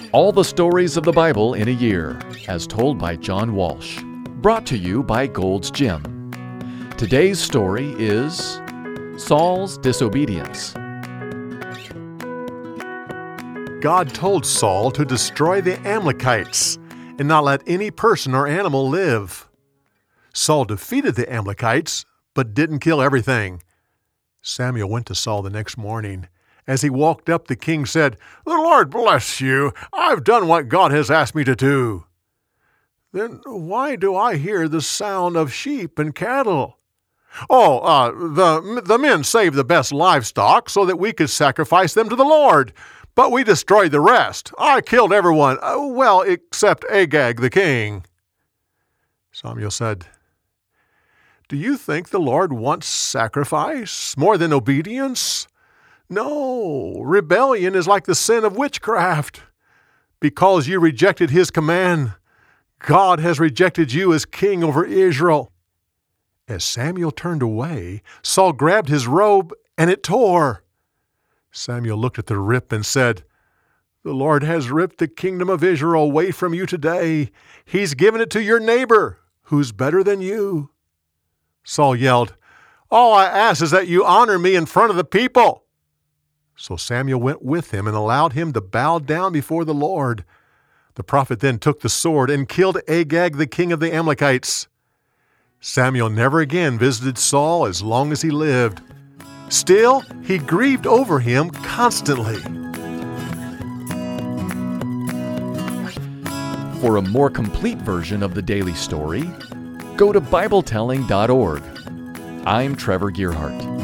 All the stories of the Bible in a year, as told by John Walsh. Brought to you by Gold's Gym. Today's story is Saul's Disobedience. God told Saul to destroy the Amalekites and not let any person or animal live. Saul defeated the Amalekites, but didn't kill everything. Samuel went to Saul the next morning. As he walked up, the king said, "The Lord bless you. I've done what God has asked me to do." "Then why do I hear the sound of sheep and cattle?" The men saved the best livestock so that we could sacrifice them to the Lord. But we destroyed the rest. I killed everyone, except Agag the king." Samuel said, "Do you think the Lord wants sacrifice more than obedience? No, rebellion is like the sin of witchcraft. Because you rejected his command, God has rejected you as king over Israel." As Samuel turned away, Saul grabbed his robe and it tore. Samuel looked at the rip and said, "The Lord has ripped the kingdom of Israel away from you today. He's given it to your neighbor, who's better than you." Saul yelled, "All I ask is that you honor me in front of the people." So Samuel went with him and allowed him to bow down before the Lord. The prophet then took the sword and killed Agag, the king of the Amalekites. Samuel never again visited Saul as long as he lived. Still, he grieved over him constantly. For a more complete version of the daily story, go to BibleTelling.org. I'm Trevor Gearhart.